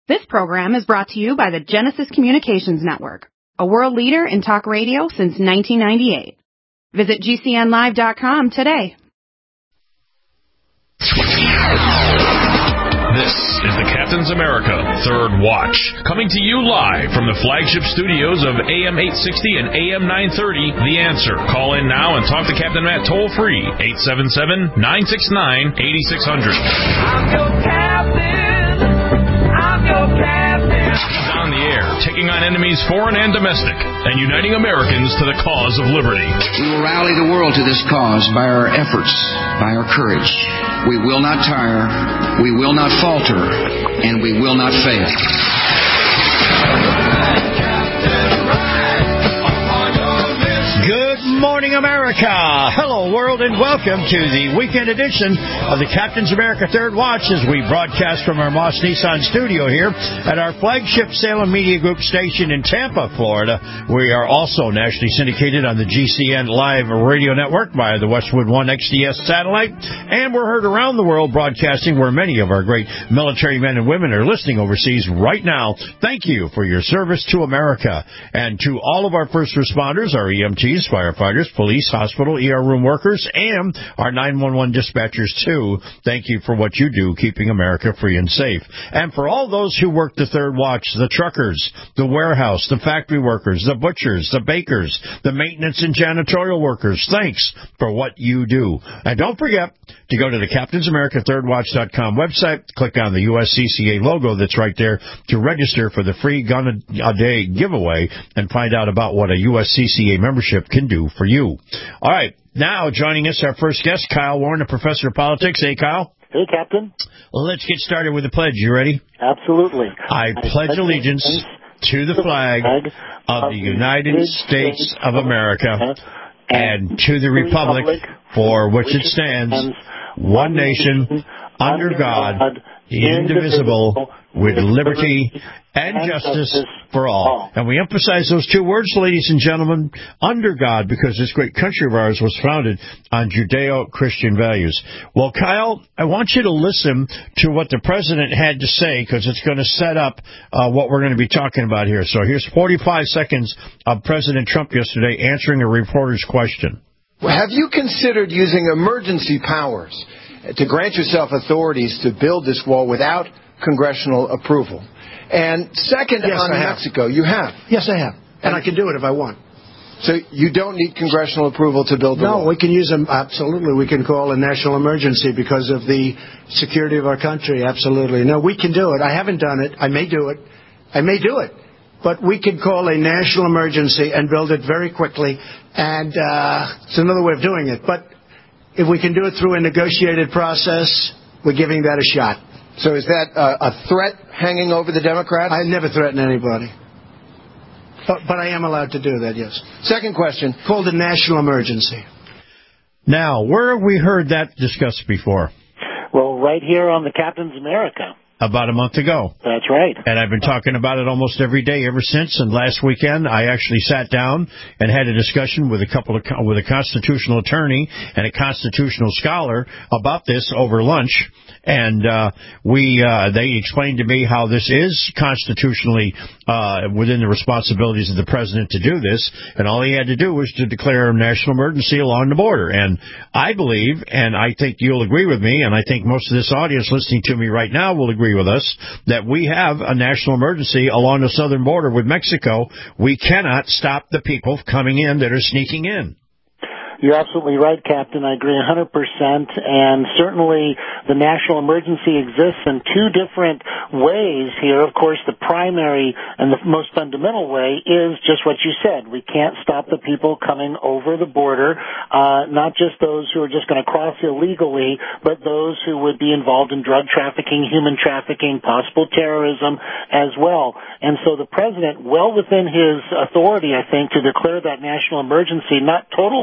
This program is brought to you by the Genesis Communications Network, a world leader in talk radio since 1998. Visit GCNlive.com today. This is the Captain's America Third Watch, coming to you live from the flagship studios of AM 860 and AM 930, The Answer. Call in now and talk to Captain Matt toll-free, 877-969-8600. I'm your captain. I'm your captain. He's on the air, taking on enemies foreign and domestic, and uniting Americans to the cause of liberty. We will rally the world to this cause by our efforts, by our courage. We will not tire, we will not falter, and we will not fail. Good morning, America. Hello, world, and welcome to the weekend edition of the Captain's America Third Watch as we broadcast from our Moss Nissan studio here at our flagship Salem Media Group station in Tampa, Florida. We are also nationally syndicated on the GCN Live Radio Network via the Westwood One XDS satellite, and we're heard around the world broadcasting where many of our great military men and women are listening overseas right now. Thank you for your service to America. And to all of our first responders, our EMTs, firefighters, police, hospital, ER room workers, and our 911 dispatchers, too. Thank you for what you do, keeping America free and safe. And for all those who work the third watch, the truckers, the warehouse, the factory workers, the butchers, the bakers, the maintenance and janitorial workers, thanks for what you do. And don't forget to go to the CaptainsAmericaThirdWatch.com website, click on the USCCA logo that's right there to register for the free Gun a Day giveaway and find out about what a USCCA membership can do for you. All right, now joining us, our first guest, Kyle Warren, a professor of politics. Hey, Kyle. Hey, Captain. Well, let's get started with the pledge. You ready? Absolutely. I pledge allegiance to the flag of the United States of America and to the republic for which it stands, one nation, under God, indivisible, with liberty and justice for all. And we emphasize those two words, ladies and gentlemen, under God, because this great country of ours was founded on Judeo-Christian values. Well, Kyle, I want you to listen to what the president had to say, because it's going to set up what we're going to be talking about here. So here's 45 seconds of President Trump yesterday answering a reporter's question. Have you considered using emergency powers to grant yourself authorities to build this wall without congressional approval? And second, yes, on Mexico, you have? Yes, I have. And I can do it if I want. So you don't need congressional approval to build the wall? No, we can use them. Absolutely. We can call a national emergency because of the security of our country. Absolutely. No, we can do it. I haven't done it. I may do it. But we could call a national emergency and build it very quickly. And it's another way of doing it. But if we can do it through a negotiated process, we're giving that a shot. So is that a threat hanging over the Democrats? I never threaten anybody. But I am allowed to do that, yes. Second question. Called a national emergency. Now, where have we heard that discussed before? Well, right here on the Captain's America. About a month ago. That's right. And I've been talking about it almost every day ever since. And last weekend, I actually sat down and had a discussion with a constitutional attorney and a constitutional scholar about this over lunch. And they explained to me how this is constitutionally within the responsibilities of the president to do this, and all he had to do was to declare a national emergency along the border. And I believe, and I think you'll agree with me, and I think most of this audience listening to me right now will agree with us, that we have a national emergency along the southern border with Mexico. We cannot stop the people coming in that are sneaking in. You're absolutely right, Captain. I agree 100%. And certainly the national emergency exists in two different ways here. Of course, the primary and the most fundamental way is just what you said. We can't stop the people coming over the border, not just those who are just going to cross illegally, but those who would be involved in drug trafficking, human trafficking, possible terrorism as well. And so the president, well within his authority, I think, to declare that national emergency, not totally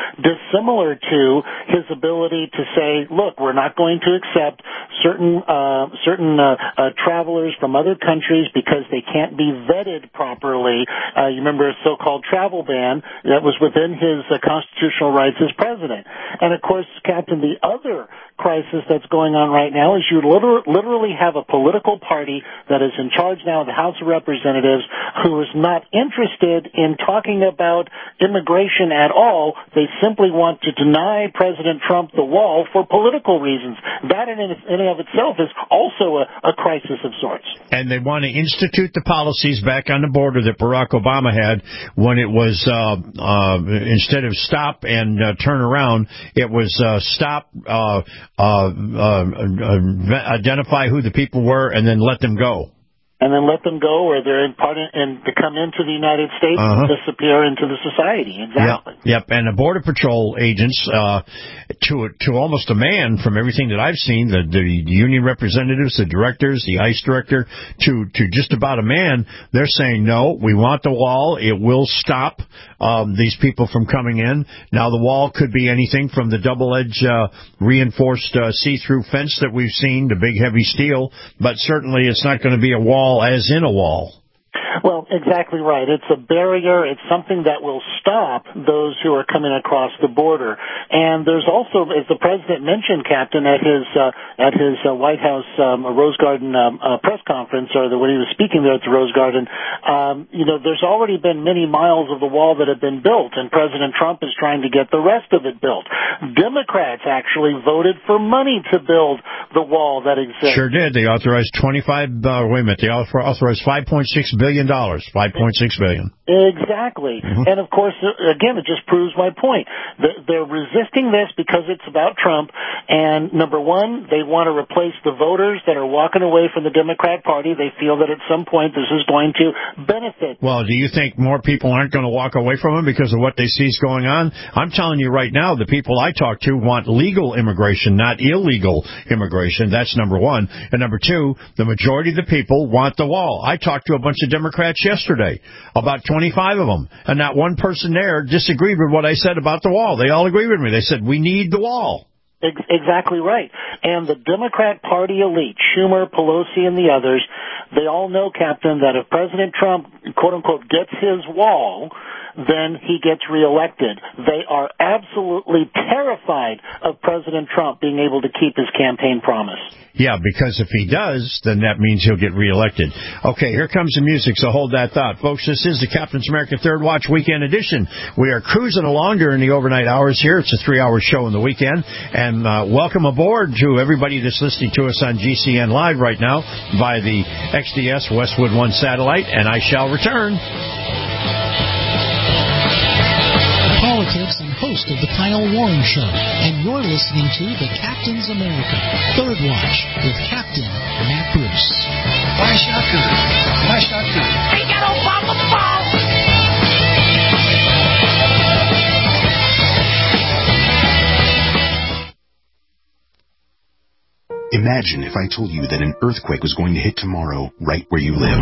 dissimilar to his ability to say, look, we're not going to accept certain travelers from other countries because they can't be vetted properly. You remember a so-called travel ban that was within his constitutional rights as president. And, of course, Captain, the other crisis that's going on right now is you literally have a political party that is in charge now of the House of Representatives who is not interested in talking about immigration at all. They simply want to deny President Trump the wall for political reasons. That in and of itself is also a crisis of sorts. And they want to institute the policies back on the border that Barack Obama had when it was, instead of stop and turn around, it was stop, identify who the people were, and then let them go. And then let them go, or they're and to come into the United States and disappear into the society. Exactly. Yep. And the Border Patrol agents, to almost a man, from everything that I've seen, the union representatives, the directors, the ICE director, to just about a man, they're saying, no, we want the wall. It will stop these people from coming in. Now, the wall could be anything from the double-edged reinforced see-through fence that we've seen, the big heavy steel, but certainly it's not going to be a wall as in a wall. Well, exactly right. It's a barrier. It's something that will stop those who are coming across the border. And there's also, as the president mentioned, Captain, at his White House Rose Garden press conference, or when he was speaking there at the Rose Garden, there's already been many miles of the wall that have been built, and President Trump is trying to get the rest of it built. Democrats actually voted for money to build the wall that exists. Sure did. They authorized They authorized $5.6 billion. $5.6 billion. Exactly. And, of course, again, it just proves my point. They're resisting this because it's about Trump, and, number one, they want to replace the voters that are walking away from the Democrat Party. They feel that at some point this is going to benefit. Well, do you think more people aren't going to walk away from him because of what they see is going on? I'm telling you right now, the people I talk to want legal immigration, not illegal immigration. That's number one. And number two, the majority of the people want the wall. I talked to a bunch of Democrats yesterday, about 25 of them, and not one person there disagreed with what I said about the wall. They all agreed with me. They said, we need the wall. Exactly right. And the Democrat Party elite, Schumer, Pelosi, and the others, they all know, Captain, that if President Trump, quote-unquote, gets his wall, then he gets reelected. They are absolutely terrified of President Trump being able to keep his campaign promise. Yeah, because if he does, then that means he'll get reelected. Okay, here comes the music, so hold that thought. Folks, this is the Captain's America Third Watch Weekend Edition. We are cruising along during the overnight hours here. It's a 3-hour show in the weekend. And welcome aboard to everybody that's listening to us on GCN Live right now by the XDS Westwood One satellite, and I shall return. Politics and host of the Kyle Warren Show, and you're listening to the Captain's America Third Watch with Captain Matt Bruce. Why shotgun? Why shotgun? Ain't got no problem at all. Imagine if I told you that an earthquake was going to hit tomorrow right where you live.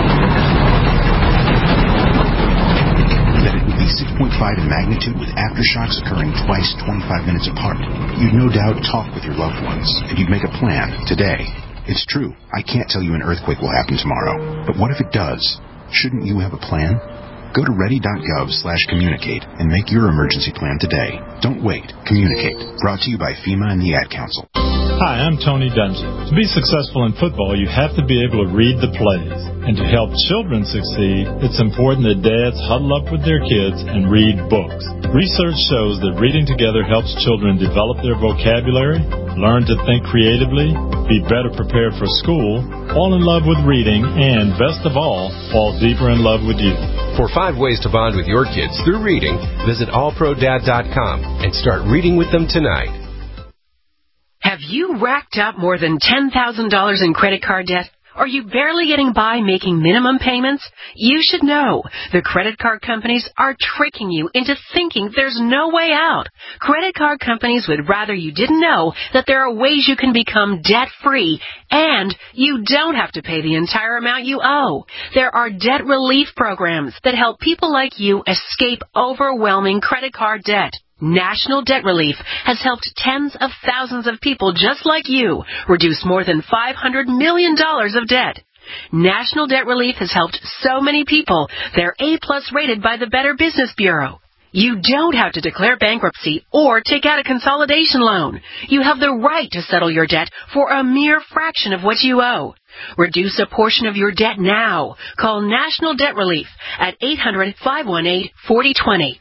That it would be 6.5 in magnitude with aftershocks occurring twice 25 minutes apart. You'd no doubt talk with your loved ones, and you'd make a plan today. It's true, I can't tell you an earthquake will happen tomorrow. But what if it does? Shouldn't you have a plan? Go to ready.gov/communicate and make your emergency plan today. Don't wait. Communicate. Brought to you by FEMA and the Ad Council. Hi, I'm Tony Dungy. To be successful in football, you have to be able to read the plays. And to help children succeed, it's important that dads huddle up with their kids and read books. Research shows that reading together helps children develop their vocabulary, learn to think creatively, be better prepared for school, fall in love with reading, and, best of all, fall deeper in love with you. For 5 ways to bond with your kids through reading, visit allprodad.com and start reading with them tonight. Have you racked up more than $10,000 in credit card debt? Are you barely getting by making minimum payments? You should know. The credit card companies are tricking you into thinking there's no way out. Credit card companies would rather you didn't know that there are ways you can become debt-free, and you don't have to pay the entire amount you owe. There are debt relief programs that help people like you escape overwhelming credit card debt. National Debt Relief has helped tens of thousands of people just like you reduce more than $500 million of debt. National Debt Relief has helped so many people, they're A-plus rated by the Better Business Bureau. You don't have to declare bankruptcy or take out a consolidation loan. You have the right to settle your debt for a mere fraction of what you owe. Reduce a portion of your debt now. Call National Debt Relief at 800-518-4020.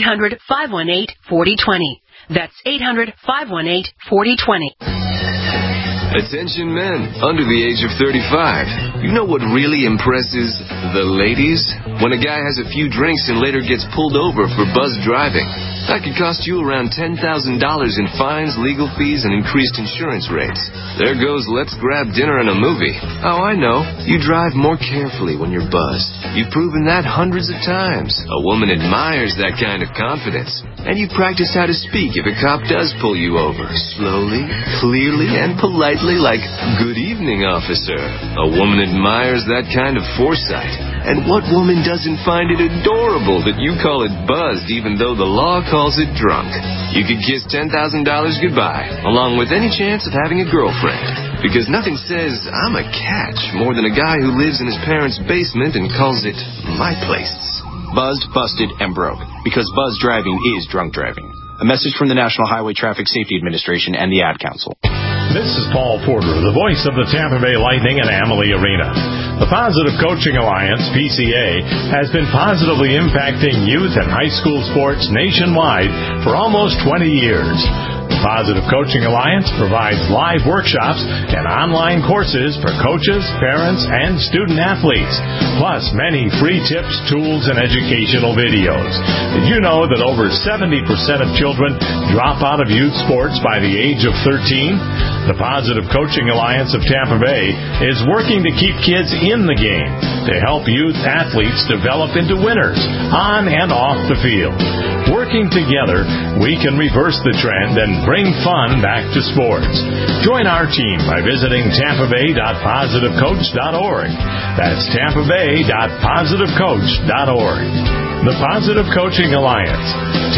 800-518-4020. That's 800-518-4020. Attention men under the age of 35. You know what really impresses the ladies? When a guy has a few drinks and later gets pulled over for buzz driving. That could cost you around $10,000 in fines, legal fees, and increased insurance rates. There goes let's grab dinner and a movie. Oh, I know. You drive more carefully when you're buzzed. You've proven that hundreds of times. A woman admires that kind of confidence. And you practice how to speak if a cop does pull you over. Slowly, clearly, and politely like, "Good evening, officer." A woman admires that kind of foresight. And what woman doesn't find it adorable that you call it buzzed even though the law calls it drunk? You could kiss $10,000 goodbye, along with any chance of having a girlfriend. Because nothing says, "I'm a catch," more than a guy who lives in his parents' basement and calls it my place. Buzzed, busted, and broke. Because buzz driving is drunk driving. A message from the National Highway Traffic Safety Administration and the Ad Council. This is Paul Porter, the voice of the Tampa Bay Lightning and Amalie Arena. The Positive Coaching Alliance, PCA, has been positively impacting youth and high school sports nationwide for almost 20 years. The Positive Coaching Alliance provides live workshops and online courses for coaches, parents, and student athletes, plus many free tips, tools, and educational videos. Did you know that over 70% of children drop out of youth sports by the age of 13? The Positive Coaching Alliance of Tampa Bay is working to keep kids in the game, to help youth athletes develop into winners on and off the field. Working together, we can reverse the trend and bring fun back to sports. Join our team by visiting tampabay.positivecoach.org. That's tampabay.positivecoach.org. The Positive Coaching Alliance.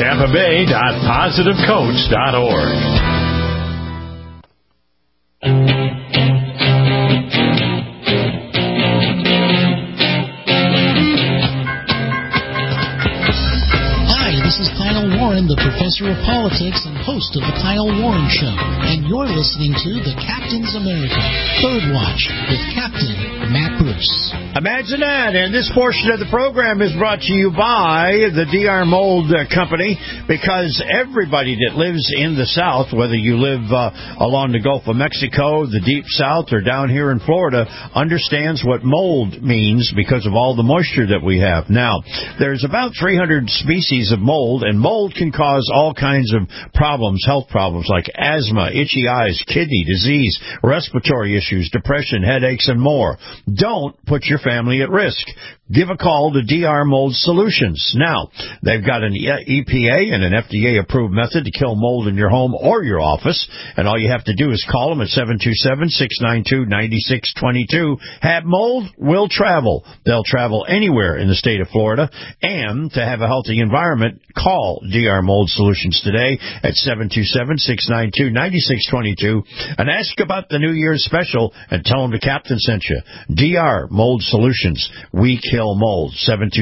tampabay.positivecoach.org. Warren, the professor of politics and host of the Kyle Warren Show, and you're listening to the Captain's America Third Watch with Captain Matt Bruce. Imagine that, and this portion of the program is brought to you by the DR Mold Company, because everybody that lives in the South, whether you live along the Gulf of Mexico, the Deep South, or down here in Florida, understands what mold means because of all the moisture that we have. Now, there's about 300 species of mold, and mold can cause all kinds of problems, health problems like asthma, itchy eyes, kidney disease, respiratory issues, depression, headaches, and more. Don't put your family at risk. Give a call to DR Mold Solutions. Now, they've got an EPA and an FDA-approved method to kill mold in your home or your office, and all you have to do is call them at 727-692-9622. Have mold? Will travel. They'll travel anywhere in the state of Florida. And to have a healthy environment, call DR Mold Solutions today at 727-692-9622 and ask about the New Year's special and tell them the captain sent you. DR Mold Solutions. We kill mold.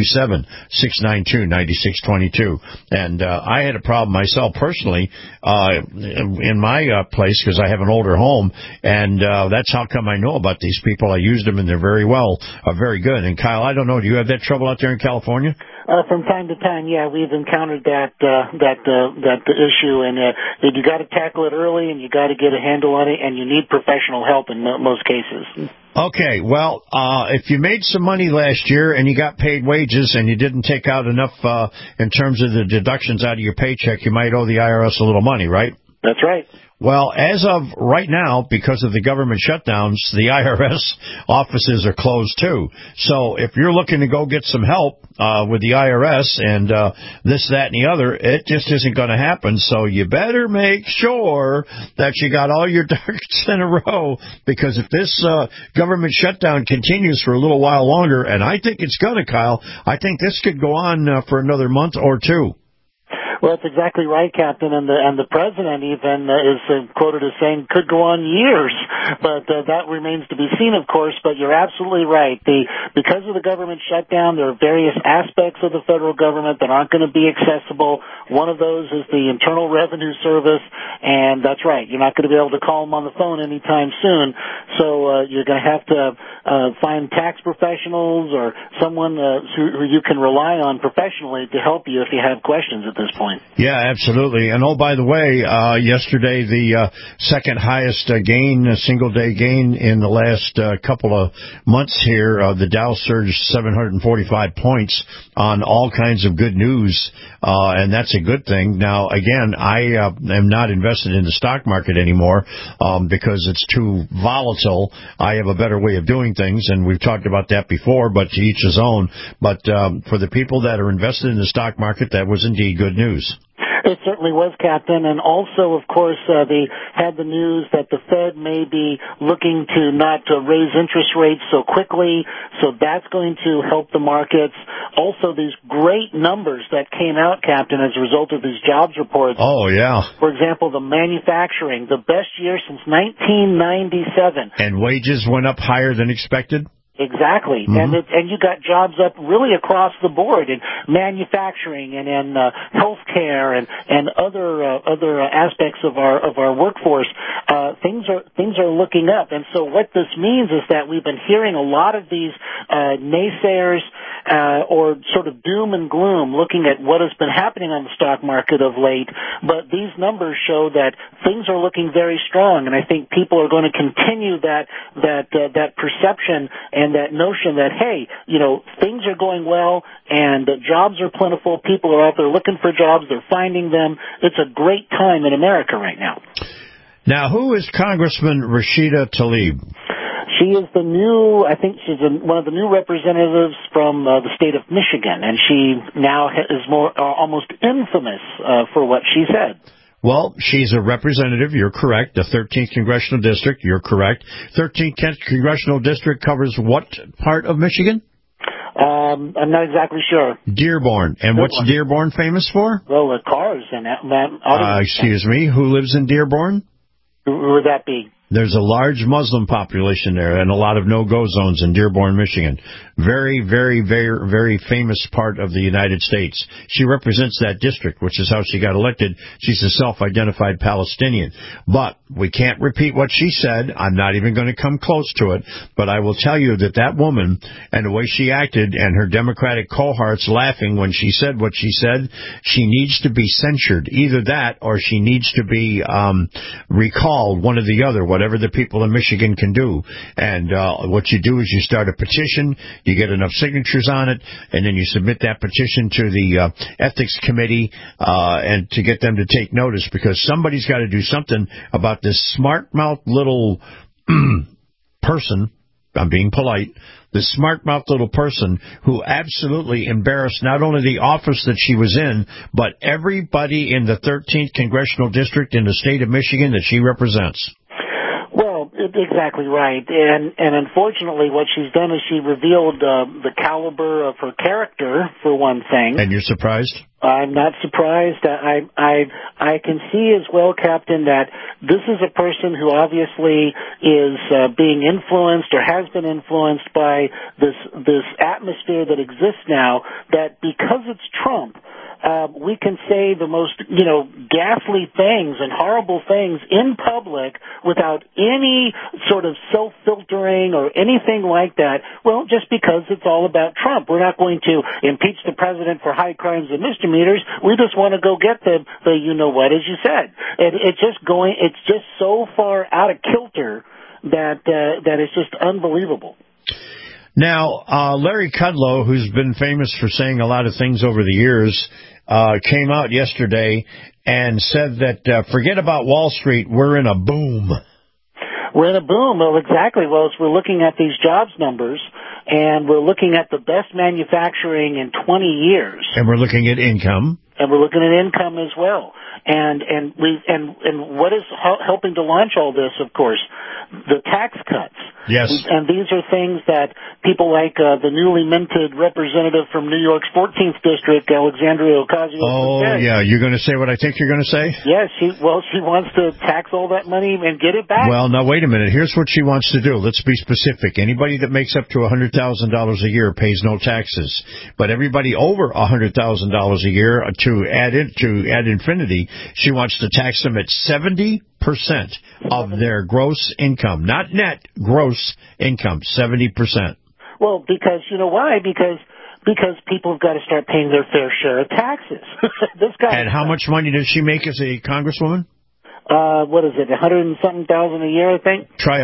727-692-9622. And I had a problem myself personally in my place because I have an older home, and that's how come I know about these people. I used them, and they're very good. And Kyle, I don't know, do you have that trouble out there in California? From time to time, yeah, we've encountered that issue, and you got to tackle it early, and you got to get a handle on it, and you need professional help in most cases. Okay, well, if you made some money last year and you got paid wages and you didn't take out enough in terms of the deductions out of your paycheck, you might owe the IRS a little money, right? That's right. Well, as of right now, because of the government shutdowns, the IRS offices are closed too. So if you're looking to go get some help with the IRS and this, that, and the other, it just isn't going to happen. So you better make sure that you got all your ducks in a row, because if this government shutdown continues for a little while longer, and I think it's going to, Kyle, I think this could go on for another month or two. Well, that's exactly right, Captain, and the president even is quoted as saying could go on years, but that remains to be seen, of course. But you're absolutely right. Because of the government shutdown, there are various aspects of the federal government that aren't going to be accessible. One of those is the Internal Revenue Service, and that's right. You're not going to be able to call them on the phone anytime soon, so you're going to have to find tax professionals or someone who you can rely on professionally to help you if you have questions at this point. Yeah, absolutely. And, oh, by the way, yesterday the second highest single-day gain in the last couple of months here, the Dow surged 745 points on all kinds of good news, and that's a good thing. Now, again, I am not invested in the stock market anymore because it's too volatile. I have a better way of doing things, and we've talked about that before, but to each his own. But for the people that are invested in the stock market, that was indeed good news. It certainly was, Captain, and also, of course, they had the news that the Fed may be looking to not raise interest rates so quickly, so that's going to help the markets. Also, these great numbers that came out, Captain, as a result of these jobs reports. Oh, yeah. For example, the manufacturing, the best year since 1997. And wages went up higher than expected? Exactly, and you got jobs up really across the board in manufacturing and in healthcare and other aspects of our workforce. Things are looking up, and so what this means is that we've been hearing a lot of these naysayers or sort of doom and gloom looking at what has been happening on the stock market of late. But these numbers show that things are looking very strong, and I think people are going to continue that perception and that notion that, hey, things are going well and jobs are plentiful. People are out there looking for jobs. They're finding them. It's a great time in America right now. Now, who is Congressman Rashida Tlaib? She is she's one of the new representatives from the state of Michigan, and she now is almost infamous for what she said. Well, she's a representative. You're correct. The 13th Congressional District. You're correct. 13th Congressional District covers what part of Michigan? I'm not exactly sure. Dearborn. And what's Dearborn famous for? Well, the cars and excuse me. Who lives in Dearborn? Who would that be? There's a large Muslim population there and a lot of no-go zones in Dearborn, Michigan. Very, very, very, very famous part of the United States. She represents that district, which is how she got elected. She's a self-identified Palestinian. But we can't repeat what she said. I'm not even going to come close to it. But I will tell you that woman and the way she acted and her Democratic cohorts laughing when she said what she said, she needs to be censured. Either that or she needs to be recalled, one or the other, whatever the people in Michigan can do. And what you do is you start a petition, you get enough signatures on it, and then you submit that petition to the Ethics Committee and to get them to take notice, because somebody's got to do something about this smart-mouthed little person. I'm being polite. The smart-mouthed little person who absolutely embarrassed not only the office that she was in, but everybody in the 13th Congressional District in the state of Michigan that she represents. Well, exactly right. And unfortunately what she's done is she revealed the caliber of her character, for one thing. And you're surprised? I'm not surprised. I can see as well, Captain, that this is a person who obviously is being influenced or has been influenced by this atmosphere that exists now, that because it's Trump, we can say the most, ghastly things and horrible things in public without any sort of self-filtering or anything like that. Well, just because it's all about Trump. We're not going to impeach the president for high crimes and misdemeanors. We just want to go get the you-know-what, as you said. It's just so far out of kilter that it's just unbelievable. Now, Larry Kudlow, who's been famous for saying a lot of things over the years, came out yesterday and said that forget about Wall Street, we're in a boom. We're in a boom. Well, exactly. Well, as we're looking at these jobs numbers, and we're looking at the best manufacturing in 20 years. And we're looking at income. And we're looking at income as well. And what is helping to launch all this, of course, the tax cuts. Yes. And these are things that people like the newly minted representative from New York's 14th District, Alexandria Ocasio. Oh, yeah. You're going to say what I think you're going to say? Yes. She wants to tax all that money and get it back. Well, now, wait a minute. Here's what she wants to do. Let's be specific. Anybody that makes up to $100,000 a year pays no taxes. But everybody over $100,000 a year, to add infinity, she wants to tax them at 70% of their gross income. Not net, gross income, 70%. Well, because, you know why? Because people have got to start paying their fair share of taxes. And how much money does she make as a congresswoman? What is it, 100 and something thousand a year, I think? Try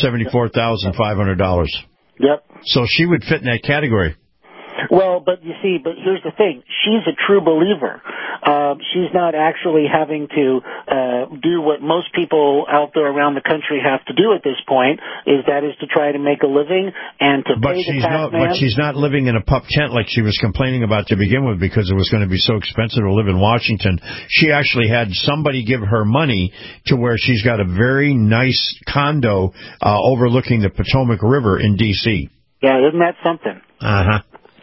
$174,500. Yep. So she would fit in that category. Well, but here's the thing. She's a true believer. She's not actually having to do what most people out there around the country have to do at this point, is to try to make a living and to pay the tax man. But she's not living in a pup tent like she was complaining about to begin with, because it was going to be so expensive to live in Washington. She actually had somebody give her money to where she's got a very nice condo overlooking the Potomac River in D.C. Yeah, isn't that something? Uh-huh.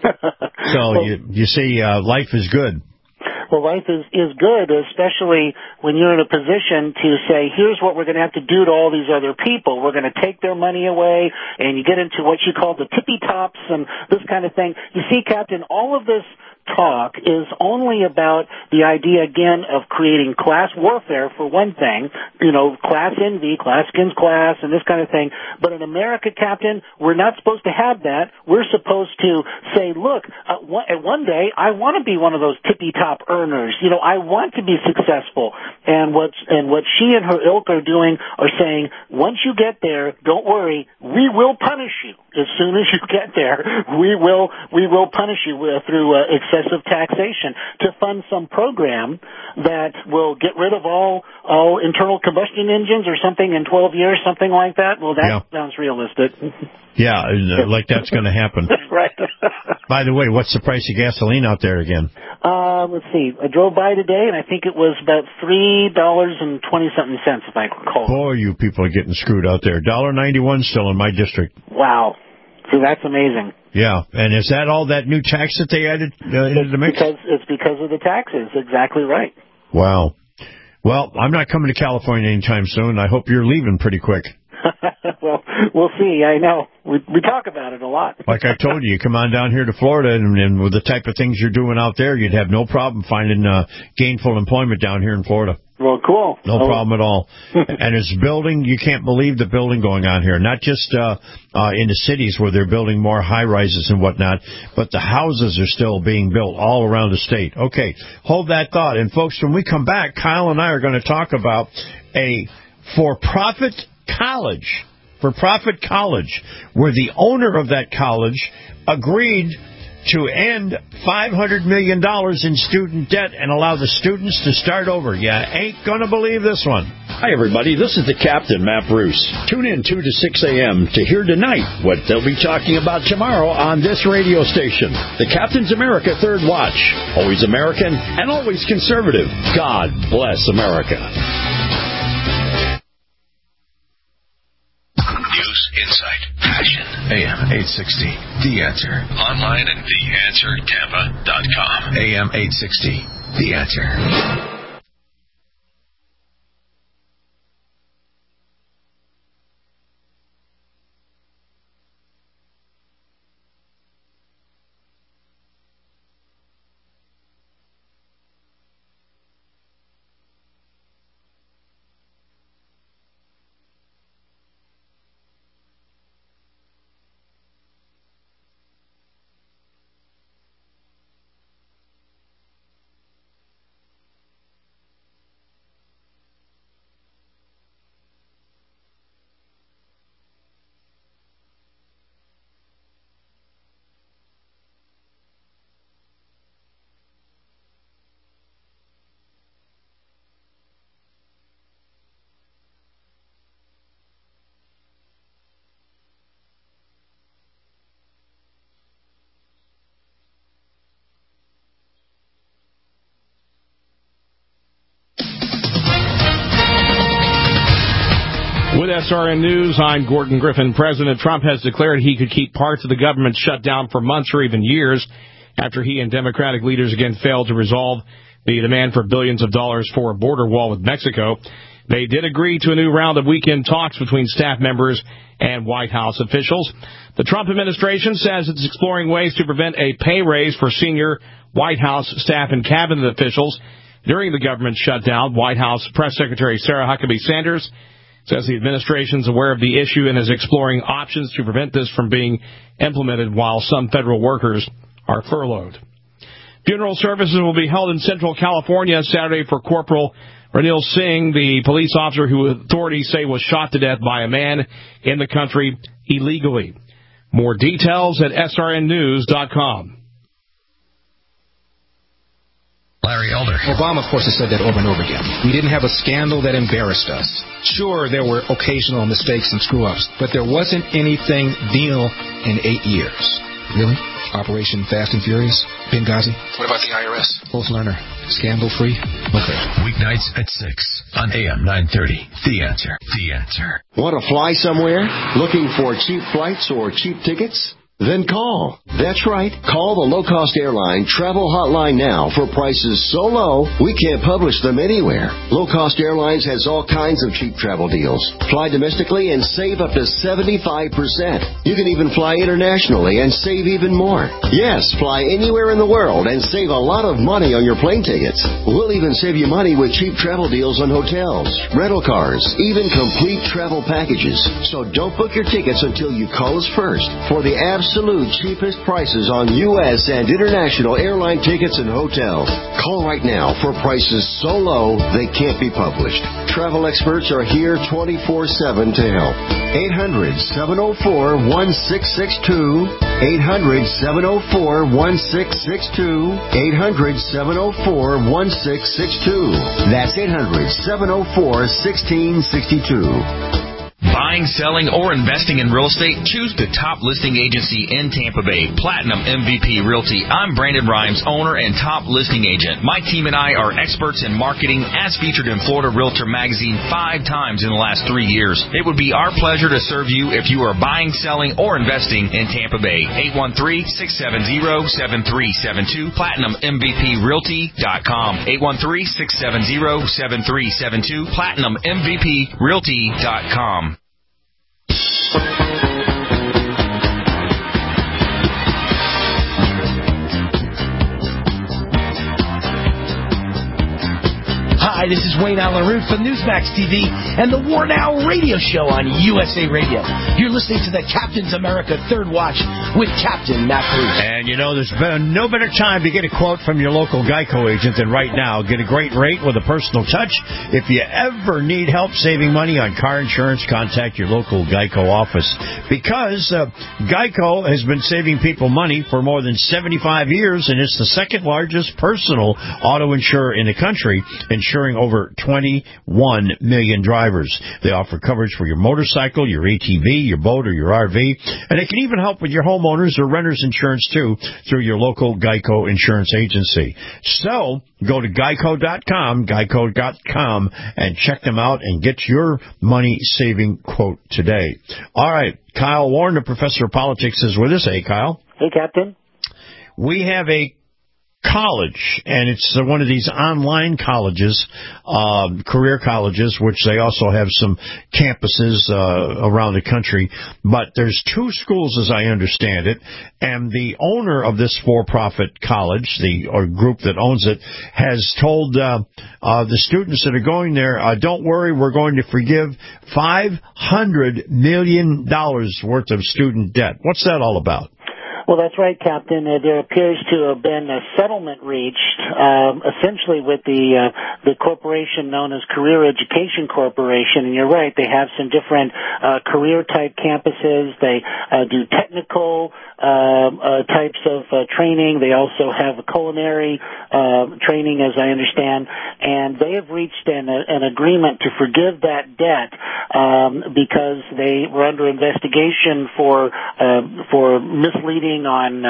So you see, life is good. Well, life is good, especially when you're in a position to say, here's what we're going to have to do to all these other people. We're going to take their money away, and you get into what you call the tippy tops and this kind of thing. You see, Captain, all of this talk is only about the idea, again, of creating class warfare, for one thing, class envy, class against class, and this kind of thing. But in America, Captain, we're not supposed to have that. We're supposed to say, look, one day I want to be one of those tippy-top earners. I want to be successful. And what she and her ilk are doing are saying, once you get there, don't worry, we will punish you. As soon as you get there, we will punish you through excessive taxation to fund some program that will get rid of all internal combustion engines or something in 12 years, something like that. Well, that sounds realistic. Yeah, like that's going to happen. Right. By the way, what's the price of gasoline out there again? Let's see. I drove by today, and I think it was about $3.20-something, if I recall. Boy, you people are getting screwed out there. $1.91 still in my district. Wow. So that's amazing. Yeah, and is that all that new tax that they added into the mix? It's because of the taxes. Exactly right. Wow. Well, I'm not coming to California anytime soon. I hope you're leaving pretty quick. Well, we'll see. I know. We talk about it a lot. Like I told you, come on down here to Florida, and with the type of things you're doing out there, you'd have no problem finding gainful employment down here in Florida. Well, cool. No problem at all. And it's building, you can't believe the building going on here. Not just in the cities where they're building more high-rises and whatnot, but the houses are still being built all around the state. Okay, hold that thought. And, folks, when we come back, Kyle and I are going to talk about a for-profit college, where the owner of that college agreed to end $500 million in student debt and allow the students to start over. You ain't going to believe this one. Hi, everybody. This is the Captain, Matt Bruce. Tune in 2 to 6 a.m. to hear tonight what they'll be talking about tomorrow on this radio station. The Captain's America Third Watch. Always American and always conservative. God bless America. News, insight, passion. AM 860. The Answer. Online at theanswertampa.com. AM 860. The Answer. SRN News. I'm Gordon Griffin. President Trump has declared he could keep parts of the government shut down for months or even years after he and Democratic leaders again failed to resolve the demand for billions of dollars for a border wall with Mexico. They did agree to a new round of weekend talks between staff members and White House officials. The Trump administration says it's exploring ways to prevent a pay raise for senior White House staff and cabinet officials during the government shutdown. White House Press Secretary Sarah Huckabee Sanders says the administration is aware of the issue and is exploring options to prevent this from being implemented while some federal workers are furloughed. Funeral services will be held in Central California Saturday for Corporal Ranil Singh, the police officer who authorities say was shot to death by a man in the country illegally. More details at srnnews.com. Larry Elder. Obama, of course, has said that over and over again. We didn't have a scandal that embarrassed us. Sure, there were occasional mistakes and screw-ups, but there wasn't anything venal in 8 years. Really? Operation Fast and Furious? Benghazi? What about the IRS? Close learner. Scandal-free? Okay. Weeknights at 6 on AM 930. The Answer. The Answer. Want to fly somewhere? Looking for cheap flights or cheap tickets? Then call. That's right. Call the low-cost airline travel hotline now for prices so low we can't publish them anywhere. Low-cost airlines has all kinds of cheap travel deals. Fly domestically and save up to 75%. You can even fly internationally and save even more. Yes, fly anywhere in the world and save a lot of money on your plane tickets. We'll even save you money with cheap travel deals on hotels, rental cars, even complete travel packages. So don't book your tickets until you call us first for the absolute cheapest prices on U.S. and international airline tickets and hotels. Call right now for prices so low they can't be published. Travel experts are here 24/7 to help. 800-704-1662. 800-704-1662. 800-704-1662. That's 800-704-1662. Buying, selling, or investing in real estate? Choose the top listing agency in Tampa Bay, Platinum MVP Realty. I'm Brandon Rhymes, owner and top listing agent. My team and I are experts in marketing, as featured in Florida Realtor Magazine 5 times in the last 3 years. It would be our pleasure to serve you if you are buying, selling, or investing in Tampa Bay. 813-670-7372, PlatinumMVPRealty.com. 813-670-7372, PlatinumMVPRealty.com. Hi, this is Wayne Allen Root from Newsmax TV and the War Now radio show on USA Radio. You're listening to the Captain's America Third Watch with Captain Matt Bruce. And you know, there's been no better time to get a quote from your local Geico agent than right now. Get a great rate with a personal touch. If you ever need help saving money on car insurance, contact your local Geico office. Because Geico has been saving people money for more than 75 years, and it's the second largest personal auto insurer in the country, insuring over 21 million drivers. They offer coverage for your motorcycle, your ATV, your boat, or your RV, and it can even help with your homeowners or renters insurance, too, through your local Geico insurance agency. So, go to geico.com, and check them out and get your money-saving quote today. All right, Kyle Warren, the professor of politics, is with us. Hey, Kyle. Hey, Captain. We have a college, and it's one of these online colleges, career colleges, which they also have some campuses around the country. But there's 2 schools, as I understand it, and the owner of this for-profit college, or group that owns it, has told the students that are going there, don't worry, we're going to forgive $500 million worth of student debt. What's that all about? Well, that's right, Captain. There appears to have been a settlement reached, essentially with the corporation known as Career Education Corporation. And you're right, they have some different career-type campuses. They do technical types of training. They also have a culinary training, as I understand. And they have reached an agreement to forgive that debt because they were under investigation for misleading depending on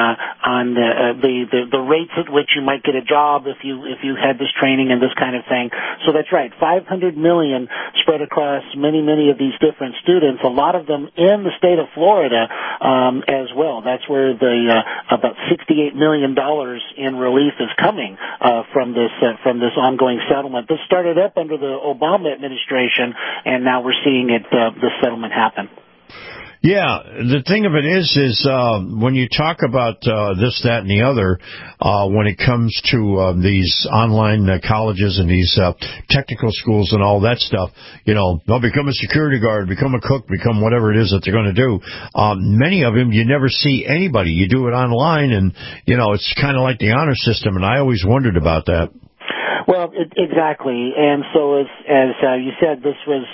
the rates at which you might get a job if you had this training and this kind of thing. So that's right, $500 million spread across many of these different students. A lot of them in the state of Florida as well. That's where the about $68 million in relief is coming from this ongoing settlement. This started up under the Obama administration, and now we're seeing the settlement happen. Yeah, the thing of it is when you talk about this, that, and the other, when it comes to these online colleges and these technical schools and all that stuff, they'll become a security guard, become a cook, become whatever it is that they're going to do. Many of them, you never see anybody. You do it online, and, it's kind of like the honor system, and I always wondered about that. Well, exactly, and so as you said, this was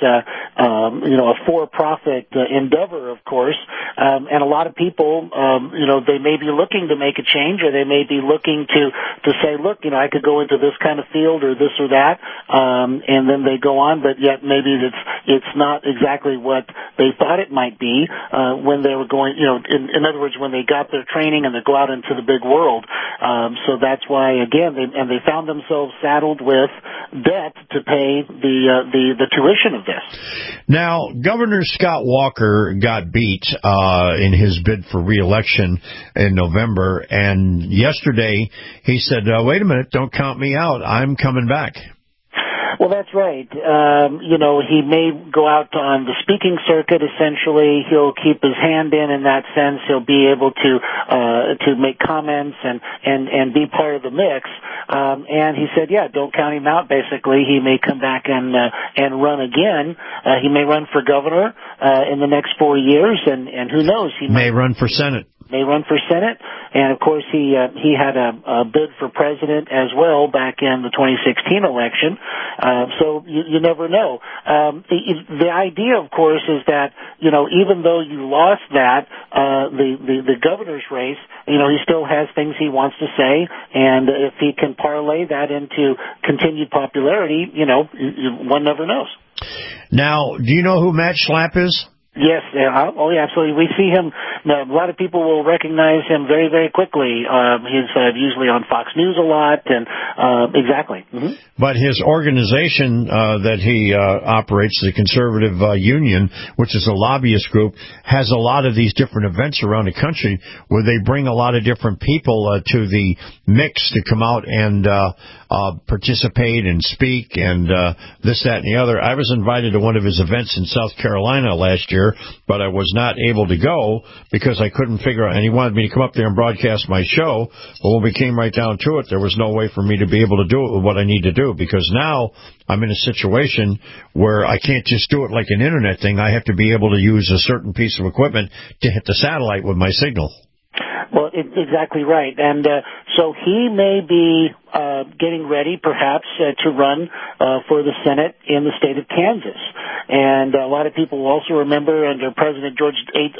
a for-profit endeavor, of course, and a lot of people, they may be looking to make a change, or they may be looking to say, look, I could go into this kind of field or this or that, and then they go on, but yet maybe it's not exactly what they thought it might be when they were going, in other words, when they got their training and they go out into the big world. So that's why, again, they found themselves saddled with debt to pay the tuition of this. Now, Governor Scott Walker got beat in his bid for re-election in November, and yesterday he said, wait a minute, don't count me out, I'm coming back. Well, that's right. He may go out on the speaking circuit. Essentially, he'll keep his hand in that sense. He'll be able to make comments and be part of the mix. And he said, don't count him out. Basically, he may come back and run again. He may run for governor in the next 4 years, and who knows? He may run for Senate. May run for Senate, and of course he had a bid for president as well back in the 2016 election. So you never know. The idea, of course, is that even though you lost that the governor's race, he still has things he wants to say, and if he can parlay that into continued popularity, one never knows. Now, do you know who Matt Schlapp is? Yes, absolutely. We see him. A lot of people will recognize him very, very quickly. He's usually on Fox News a lot, and exactly. Mm-hmm. But his organization that he operates, the Conservative Union, which is a lobbyist group, has a lot of these different events around the country where they bring a lot of different people to the mix to come out and participate and speak and this, that, and the other. I was invited to one of his events in South Carolina last year, but I was not able to go because I couldn't figure out, and he wanted me to come up there and broadcast my show, but when we came right down to it, there was no way for me to be able to do it with what I need to do, because now I'm in a situation where I can't just do it like an internet thing. I have to be able to use a certain piece of equipment to hit the satellite with my signal. Well, exactly right. And so he may be getting ready, perhaps, to run for the Senate in the state of Kansas. And a lot of people will also remember under President George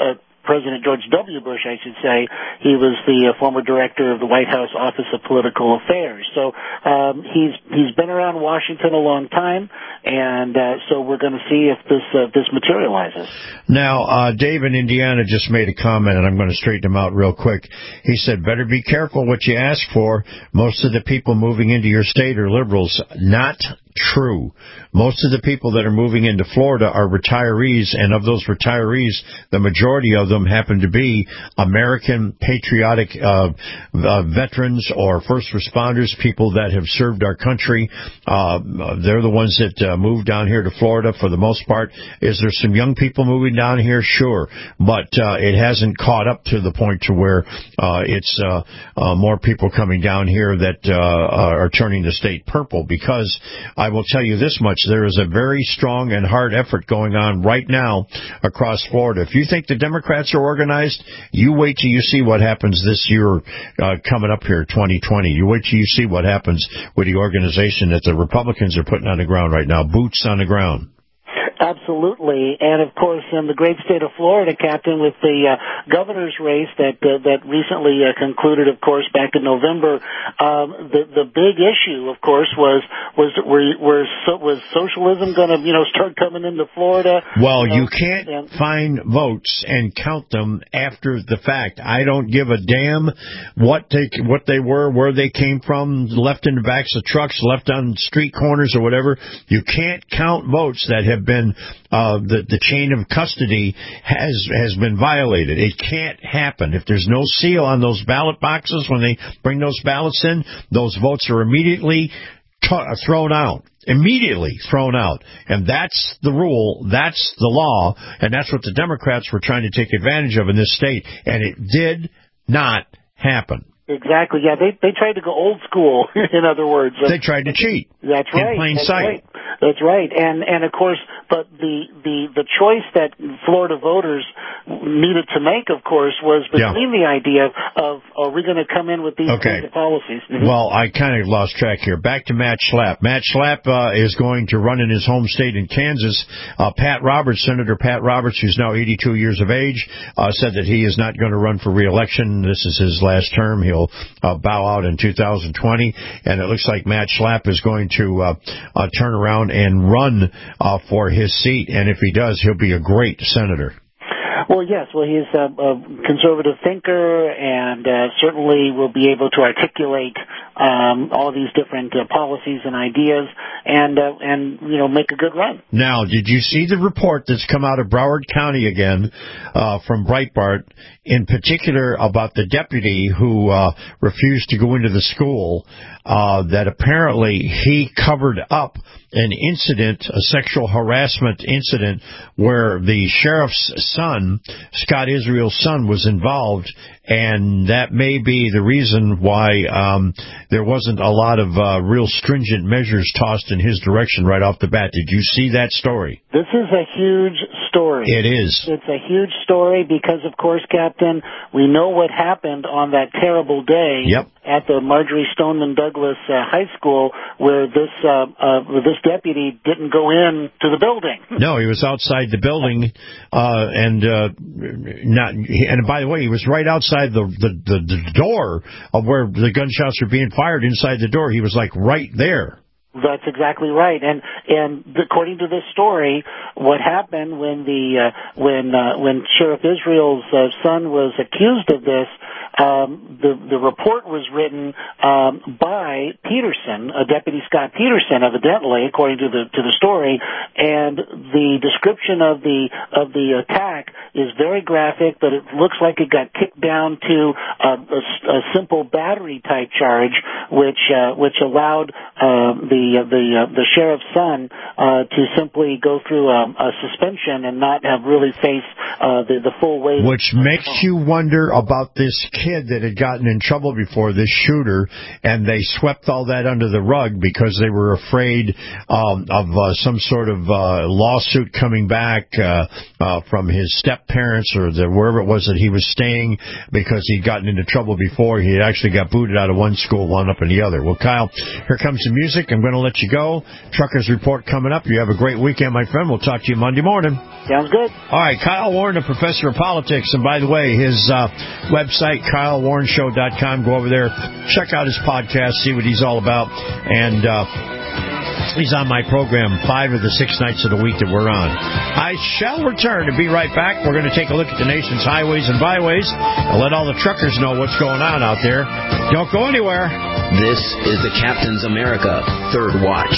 W. Bush, I should say, he was the former director of the White House Office of Political Affairs. So he's been around Washington a long time, and so we're going to see if this materializes. Now, Dave in Indiana just made a comment, and I'm going to straighten him out real quick. He said, better be careful what you ask for. Most of the people moving into your state are liberals. Not true. Most of the people that are moving into Florida are retirees, and of those retirees, the majority of them happen to be American patriotic veterans or first responders, people that have served our country. They're the ones that moved down here to Florida for the most part. Is there some young people moving down here? Sure. But it hasn't caught up to the point to where it's more people coming down here that are turning the state purple, because I will tell you this much, there is a very strong and hard effort going on right now across Florida. If you think the Democrats are organized, you wait till you see what happens this year coming up here, 2020. You wait till you see what happens with the organization that the Republicans are putting on the ground right now, boots on the ground. Absolutely, and of course, in the great state of Florida, Captain, with the governor's race that recently concluded, of course, back in November, the big issue, of course, was socialism going to start coming into Florida? Well, you can't find votes and count them after the fact. I don't give a damn what they were, where they came from, left in the backs of trucks, left on street corners or whatever. You can't count votes that have been the chain of custody has been violated. It can't happen. If there's no seal on those ballot boxes when they bring those ballots in, those votes are immediately thrown out. Immediately thrown out. And that's the rule, that's the law, and that's what the Democrats were trying to take advantage of in this state. And it did not happen. Exactly. Yeah, they tried to go old school, in other words. They tried to cheat. That's right. In plain sight. Right. That's right. And of course, but the choice that Florida voters needed to make, of course, was between the idea of, are we going to come in with these kinds of policies? Mm-hmm. Well, I kind of lost track here. Back to Matt Schlapp. Matt Schlapp is going to run in his home state in Kansas. Senator Pat Roberts, who's now 82 years of age, said that he is not going to run for re-election. This is his last term. He'll bow out in 2020. And it looks like Matt Schlapp is going to turn around and run for his seat. And if he does, he'll be a great senator. Well, yes. Well, he's a conservative thinker and certainly will be able to articulate all these different policies and ideas and make a good run. Now, did you see the report that's come out of Broward County again from Breitbart, in particular about the deputy who refused to go into the school, that apparently he covered up an incident, a sexual harassment incident, where the sheriff's son, Scott Israel's son, was involved, and that may be the reason why there wasn't a lot of real stringent measures tossed in his direction right off the bat. Did you see that story? This is a huge story. It is. It's a huge story because, of course, Captain, we know what happened on that terrible day at the Marjorie Stoneman Douglas High School, where this deputy didn't go in to the building. No, he was outside the building, and by the way, he was right outside the door of where the gunshots were being fired. Inside the door, he was like right there. That's exactly right, and according to this story, what happened when when Sheriff Israel's son was accused of this, the report was written by Peterson, Deputy Scott Peterson, evidently, according to the story, and the description of the attack is very graphic, but it looks like it got kicked down to a simple battery type charge, which allowed the sheriff's son to simply go through a suspension and not have really faced the full weight. Which makes you wonder about this kid that had gotten in trouble before, this shooter, and they swept all that under the rug because they were afraid of some sort of lawsuit coming back from his step-parents or wherever it was that he was staying, because he'd gotten into trouble before. He had actually got booted out of one school, wound up in the other. Well, Kyle, here comes the music. I'm going to let you go. Truckers Report coming up. You have a great weekend, my friend. We'll talk to you Monday morning. Sounds good. All right, Kyle Warren, a professor of politics. And by the way, his website, KyleWarrenShow.com. Go over there, check out his podcast, see what he's all about. And he's on my program 5 of the 6 nights of the week that we're on. I shall return and be right back. We're going to take a look at the nation's highways and byways and let all the truckers know what's going on out there. Don't go anywhere. This is the Captain's America Third Watch.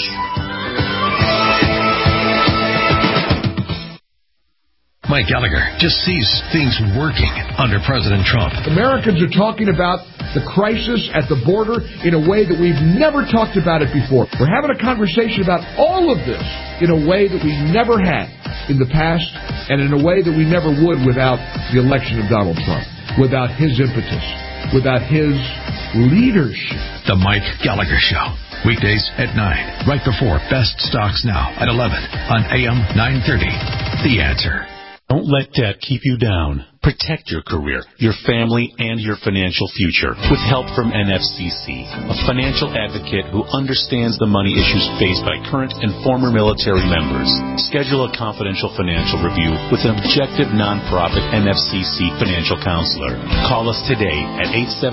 Mike Gallagher just sees things working under President Trump. Americans are talking about the crisis at the border in a way that we've never talked about it before. We're having a conversation about all of this in a way that we never had in the past and in a way that we never would without the election of Donald Trump, without his impetus, without his leadership. The Mike Gallagher Show. Weekdays at 9, right before Best Stocks Now at 11 on AM 930. The Answer. Don't let debt keep you down. Protect your career, your family, and your financial future with help from NFCC, a financial advocate who understands the money issues faced by current and former military members. Schedule a confidential financial review with an objective nonprofit NFCC financial counselor. Call us today at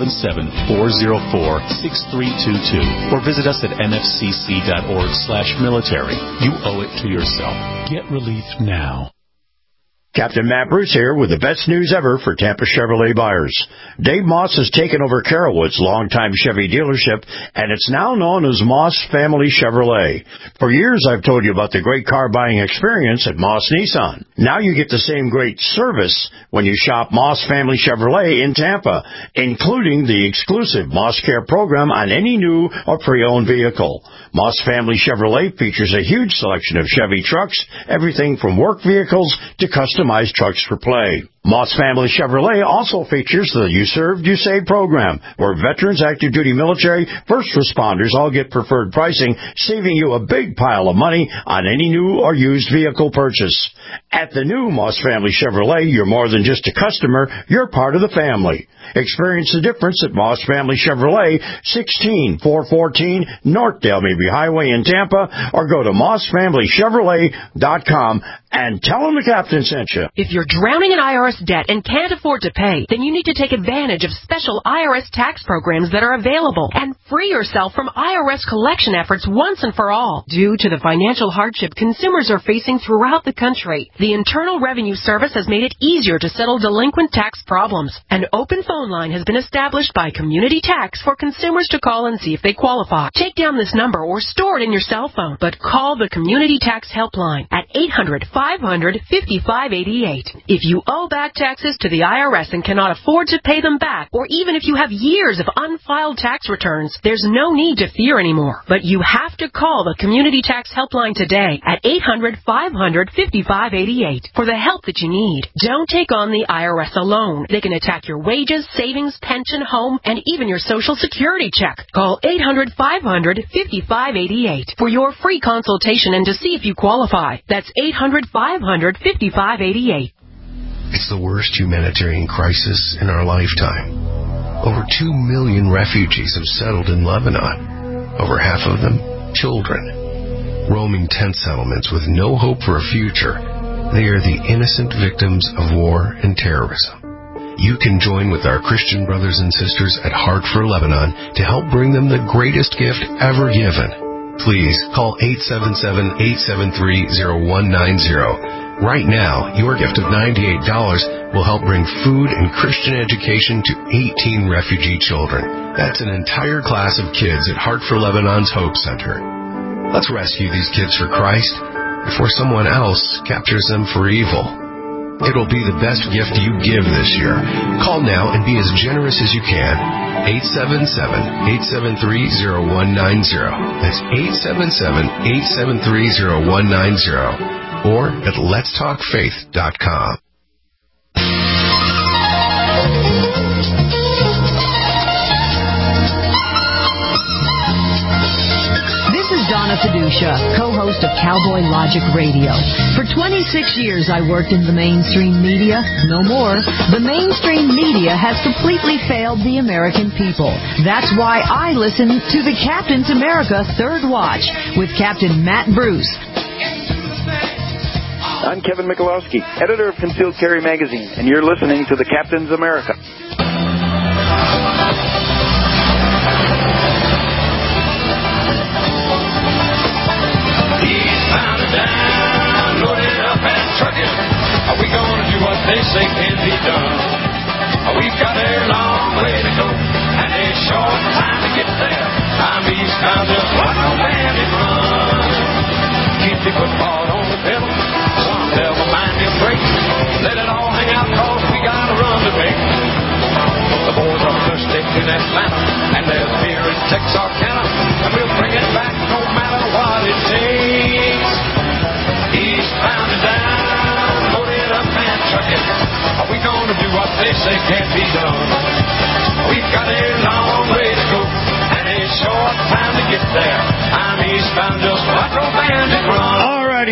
877-404-6322 or visit us at nfcc.org/military. You owe it to yourself. Get relief now. Captain Matt Bruce here with the best news ever for Tampa Chevrolet buyers. Dave Moss has taken over Carrollwood's longtime Chevy dealership, and it's now known as Moss Family Chevrolet. For years, I've told you about the great car buying experience at Moss Nissan. Now you get the same great service when you shop Moss Family Chevrolet in Tampa, including the exclusive Moss Care program on any new or pre-owned vehicle. Moss Family Chevrolet features a huge selection of Chevy trucks, everything from work vehicles to customized trucks for play. Moss Family Chevrolet also features the You Served, You Saved program, where veterans, active duty military, first responders all get preferred pricing, saving you a big pile of money on any new or used vehicle purchase. At the new Moss Family Chevrolet, you're more than just a customer, you're part of the family. Experience the difference at Moss Family Chevrolet, 16414 North Delmeby Highway in Tampa, or go to mossfamilychevrolet.com and tell them the captain sent you. If you're drowning in IRS debt and can't afford to pay, then you need to take advantage of special IRS tax programs that are available and free yourself from IRS collection efforts once and for all. Due to the financial hardship consumers are facing throughout the country, the Internal Revenue Service has made it easier to settle delinquent tax problems. An open phone line has been established by Community Tax for consumers to call and see if they qualify. Take down this number or store it in your cell phone, but call the Community Tax Helpline at 800-500-5588. If you owe back taxes to the IRS and cannot afford to pay them back, or even if you have years of unfiled tax returns, there's no need to fear anymore. But you have to call the Community Tax Helpline today at 800-500-5588 for the help that you need. Don't take on the IRS alone. They can attack your wages, savings, pension, home, and even your Social Security check. Call 800-500-5588 for your free consultation and to see if you qualify. That's 800-500-5588. It's the worst humanitarian crisis in our lifetime. Over 2 million refugees have settled in Lebanon, over half of them children. Roaming tent settlements with no hope for a future, they are the innocent victims of war and terrorism. You can join with our Christian brothers and sisters at Heart for Lebanon to help bring them the greatest gift ever given. Please call 877-873-0190. Right now, your gift of $98 will help bring food and Christian education to 18 refugee children. That's an entire class of kids at Heart for Lebanon's Hope Center. Let's rescue these kids for Christ before someone else captures them for evil. It'll be the best gift you give this year. Call now and be as generous as you can. 877-873-0190. That's 877-873-0190. Or at letstalkfaith.com. This is Donna Fiducia, co-host of Cowboy Logic Radio. For 26 years I worked in the mainstream media. No more. The mainstream media has completely failed the American people. That's why I listen to the Captain's America Third Watch with Captain Matt Bruce. I'm Kevin Michalowski, editor of Concealed Carry Magazine, and you're listening to the Captain's America. Eastbound and down, loaded up and trucking. Are we going to do what they say can be done? We've got a long way to go, and a short time to get there. I'm eastbound, just like a bandit run. Keep your foot hard on the pedal. Never mind your brakes. Let it all hang out, cause we got a run to make. The boys are thirsty in Atlanta, and there's beer in Texarkana, and we'll bring it back no matter what it takes. Eastbound and down, loaded up and trucking. Are we gonna do what they say can't be done? We've got a long way to go, and a short time to get there. I'm eastbound, just like a bandit run. Alrighty,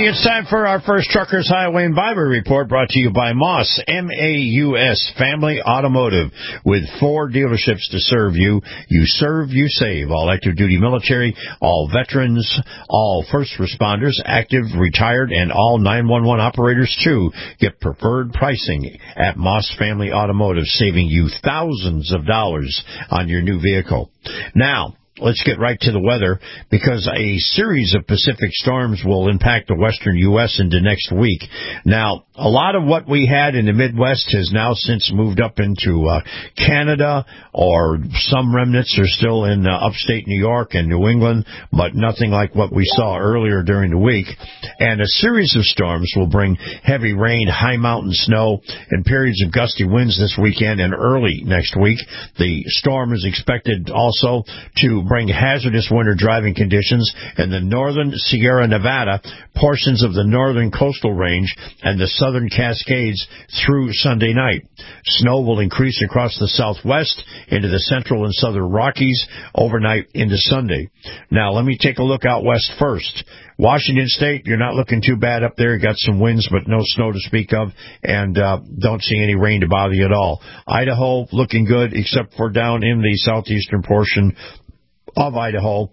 it's time for our first Truckers Highway and Byway report, brought to you by Moss, M-A-U-S, Family Automotive, with 4 dealerships to serve you. You serve, you save. All active duty military, all veterans, all first responders, active, retired, and all 911 operators too. Get preferred pricing at Moss Family Automotive, saving you thousands of dollars on your new vehicle. Now, let's get right to the weather, because a series of Pacific storms will impact the western U.S. into next week. Now, a lot of what we had in the Midwest has now since moved up into Canada, or some remnants are still in upstate New York and New England, but nothing like what we saw earlier during the week. And a series of storms will bring heavy rain, high mountain snow, and periods of gusty winds this weekend and early next week. The storm is expected also to bring hazardous winter driving conditions in the northern Sierra Nevada, portions of the northern coastal range, and the southern Cascades through Sunday night. Snow will increase across the southwest into the central and southern Rockies overnight into Sunday. Now, let me take a look out west first. Washington State, you're not looking too bad up there. You got some winds, but no snow to speak of, and don't see any rain to bother you at all. Idaho, looking good, except for down in the southeastern portion of Idaho.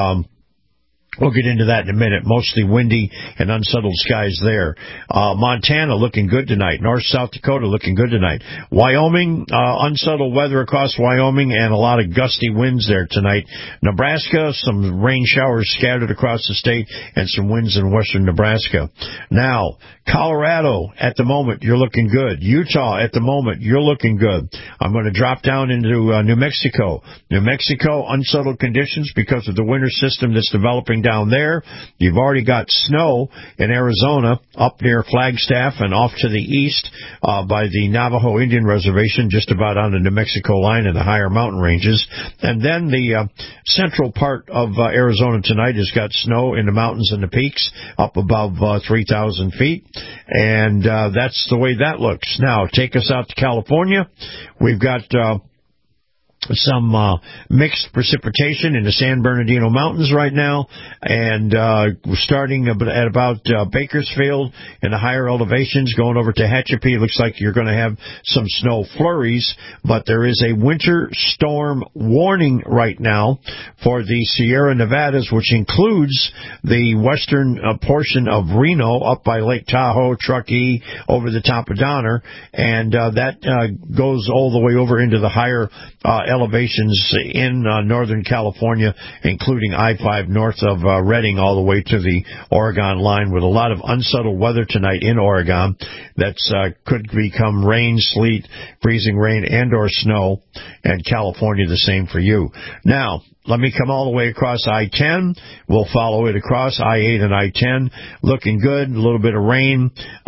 We'll get into that in a minute. Mostly windy and unsettled skies there. Montana looking good tonight. North South Dakota looking good tonight. Wyoming, unsettled weather across Wyoming and a lot of gusty winds there tonight. Nebraska, some rain showers scattered across the state and some winds in western Nebraska. Now, Colorado, at the moment, you're looking good. Utah, at the moment, you're looking good. I'm going to drop down into New Mexico. New Mexico, unsettled conditions because of the winter system that's developing down there. You've already got snow in Arizona up near Flagstaff and off to the east by the Navajo Indian Reservation, just about on the New Mexico line in the higher mountain ranges. And then the central part of Arizona tonight has got snow in the mountains and the peaks up above 3,000 feet. And that's the way that looks. Now, take us out to California. We've got some mixed precipitation in the San Bernardino Mountains right now, and we're starting at about Bakersfield in the higher elevations, going over to Tehachapi. It looks like you're going to have some snow flurries, but there is a winter storm warning right now for the Sierra Nevadas, which includes the western portion of Reno up by Lake Tahoe, Truckee, over the top of Donner, and that goes all the way over into the higher elevations in Northern California, including I-5 north of Redding all the way to the Oregon line, with a lot of unsettled weather tonight in Oregon that's could become rain, sleet, freezing rain, and or snow, and California the same for you. Now, let me come all the way across I-10. We'll follow it across I-8 and I-10. Looking good. A little bit of rain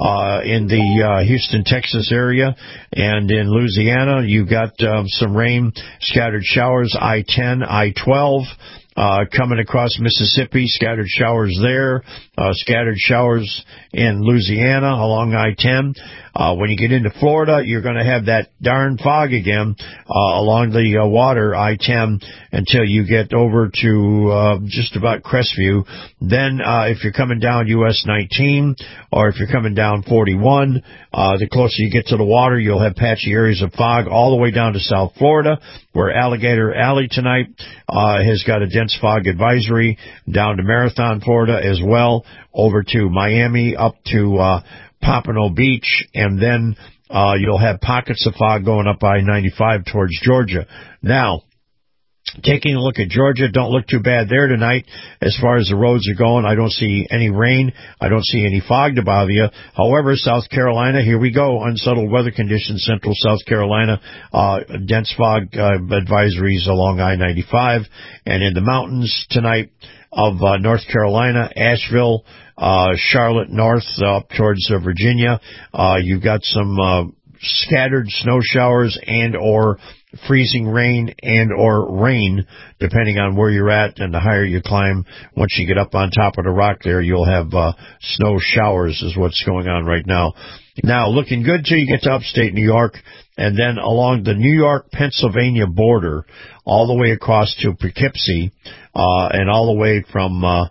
in the Houston, Texas area. And in Louisiana, you got some rain, scattered showers. I-10, I-12. Coming across Mississippi, scattered showers there, scattered showers in Louisiana along I-10. When you get into Florida, you're going to have that darn fog again along the water, I-10, until you get over to just about Crestview. Then if you're coming down US 19, or if you're coming down 41, the closer you get to the water, you'll have patchy areas of fog all the way down to South Florida, where Alligator Alley tonight has got a dense fog advisory, down to Marathon, Florida as well, over to Miami, up to Pompano Beach, and then you'll have pockets of fog going up I-95 towards Georgia. Now, taking a look at Georgia, don't look too bad there tonight as far as the roads are going. I don't see any rain. I don't see any fog to bother you. However, South Carolina, here we go. Unsettled weather conditions, central South Carolina, dense fog advisories along I-95. And in the mountains tonight of North Carolina, Asheville, Charlotte north up towards Virginia, you've got some scattered snow showers and or freezing rain and or rain, depending on where you're at, and the higher you climb, once you get up on top of the rock there, you'll have snow showers is what's going on right now. Now, looking good till you get to upstate New York, and then along the New York-Pennsylvania border, all the way across to Poughkeepsie, and all the way from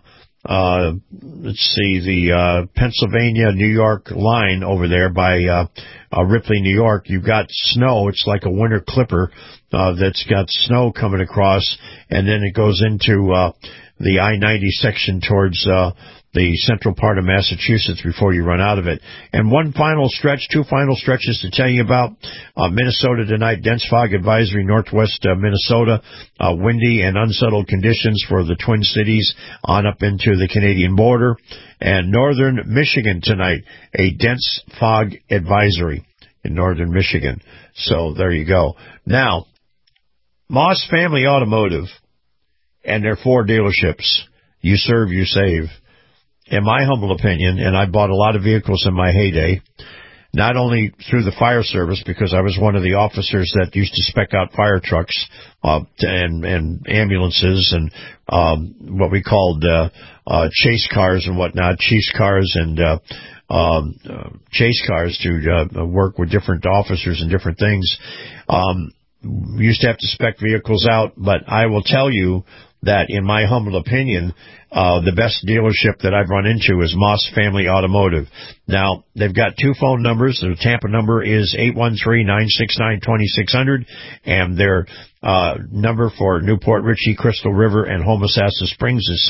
let's see, the Pennsylvania-New York line over there by Ripley, New York. You've got snow. It's like a winter clipper that's got snow coming across, and then it goes into the I-90 section towards the central part of Massachusetts before you run out of it. And two final stretches to tell you about. Minnesota tonight, dense fog advisory, northwest Minnesota, windy and unsettled conditions for the Twin Cities on up into the Canadian border. And northern Michigan tonight, a dense fog advisory in northern Michigan. So there you go. Now, Moss Family Automotive and their 4 dealerships, you serve, you save. In my humble opinion, and I bought a lot of vehicles in my heyday, not only through the fire service, because I was one of the officers that used to spec out fire trucks and ambulances and what we called chase cars and whatnot, chase cars and chase cars to work with different officers and different things. We used to have to spec vehicles out, but I will tell you that, in my humble opinion, the best dealership that I've run into is Moss Family Automotive. Now, they've got 2 phone numbers. The Tampa number is 813-969-2600, and their number for Newport Richey, Crystal River, and Homosassa Springs is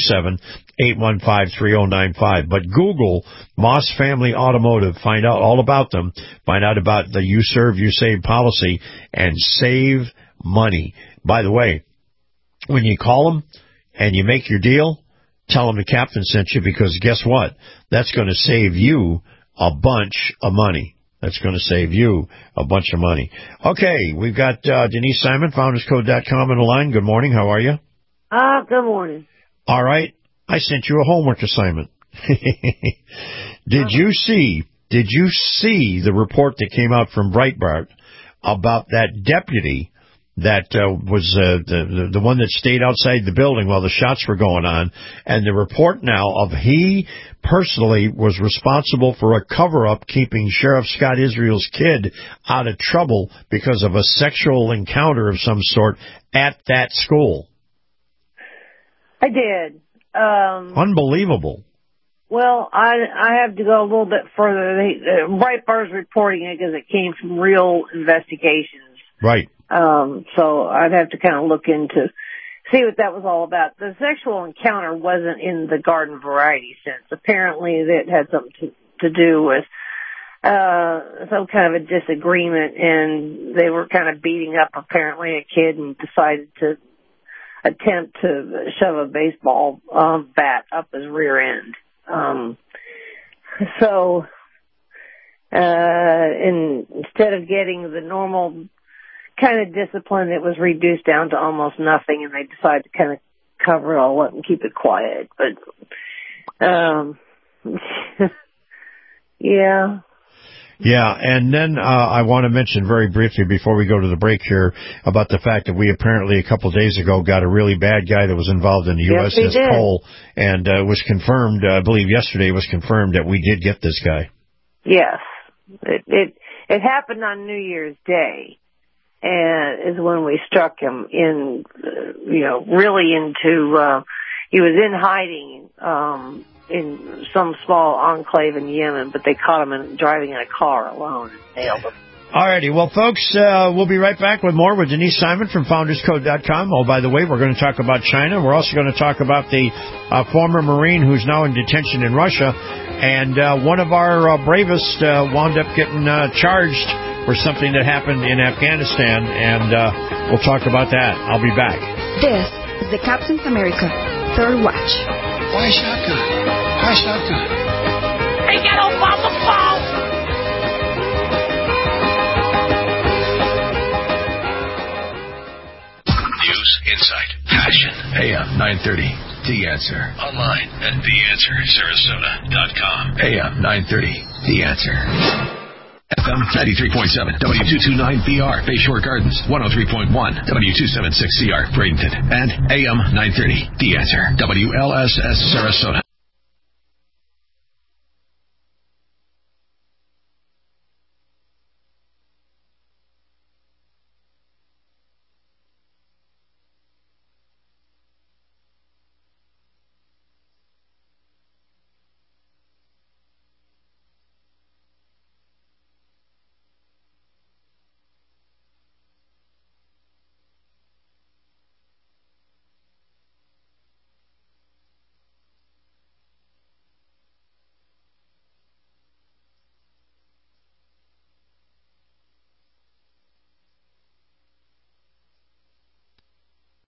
727-815-3095. But Google Moss Family Automotive. Find out all about them. Find out about the You Serve, You Save policy, and save money. By the way, when you call them and you make your deal, tell them the captain sent you, because guess what? That's going to save you a bunch of money. That's going to save you a bunch of money. Okay, we've got Denise Simon, founderscode.com on the line. Good morning. How are you? Good morning. All right. I sent you a homework assignment. Did you see the report that came out from Breitbart about that deputy that was the one that stayed outside the building while the shots were going on, and the report now of he personally was responsible for a cover-up keeping Sheriff Scott Israel's kid out of trouble because of a sexual encounter of some sort at that school? I did. Unbelievable. Well, I have to go a little bit further. Breitbart's reporting it because it came from real investigations. Right. So I'd have to kind of look into, see what that was all about. The sexual encounter wasn't in the garden variety sense. Apparently it had something to do with, some kind of a disagreement, and they were kind of beating up apparently a kid and decided to attempt to shove a baseball, bat up his rear end. Instead of getting the normal kind of discipline, it was reduced down to almost nothing, and they decided to kind of cover it all up and keep it quiet. But, yeah. Yeah, and then I want to mention very briefly before we go to the break here about the fact that we apparently a couple of days ago got a really bad guy that was involved in the USS Cole, and it was confirmed, I believe yesterday it was confirmed that we did get this guy. Yes. It happened on New Year's Day. And is when we struck him in, really into, he was in hiding, in some small enclave in Yemen, but they caught him driving in a car alone and nailed him. Alrighty, well folks, we'll be right back with more with Denise Simon from founderscode.com. Oh, by the way, we're going to talk about China. We're also going to talk about the former Marine who's now in detention in Russia. And one of our bravest wound up getting charged for something that happened in Afghanistan, and we'll talk about that. I'll be back. This is the Captain's America Third Watch. Why shotgun? Why shotgun? Hey, get off on the phone! News, insight, passion. AM 930. The Answer. Online at TheAnswerSarasota.com. AM 930. The Answer. FM 93.7, W229BR, Bayshore Gardens, 103.1, W276CR, Bradenton, and AM 930, The Answer, WLSS Sarasota.